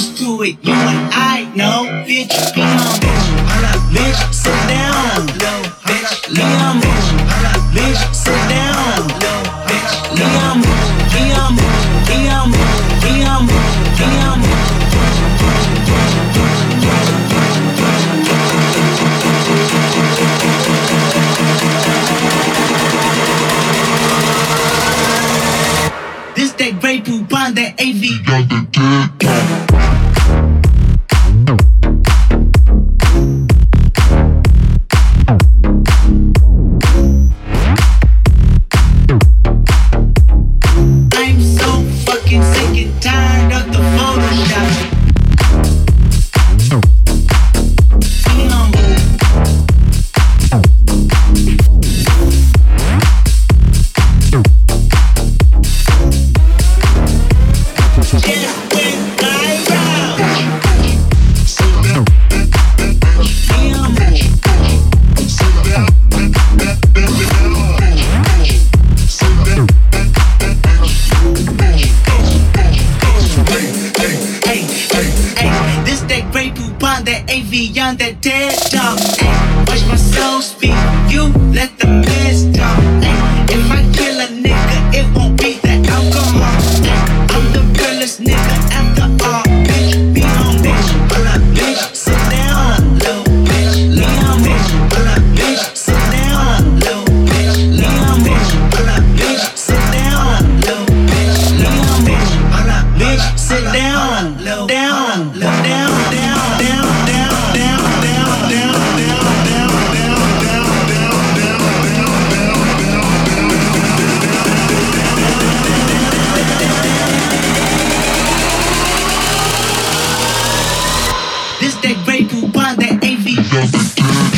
close to it. You and I know, bitch. Be humble. Hold up, bitch. Sit down. Bitch. Be humble. Hold up, bitch. Sit down. Bitch. Be humble. Be humble. Be humble. Be humble. Be humble. This that Grey Poupon, that AV. Got the dick. That AV on that dead dog. Ay, watch my soul speak. You let the mess talk. Ay, if I kill a nigga, it won't be the alcohol. Ay, I'm the realest nigga after all. Bitch, be on bitch. Hold up, bitch. Sit down, low bitch. Lean on bitch. Hold up, bitch. Sit down, low bitch. Lean on bitch. Hold up, bitch. Sit down, low bitch. Lean on bitch. Hold up, bitch. Sit down, low down, low down, down, down. This that Grey Poupon, that AV.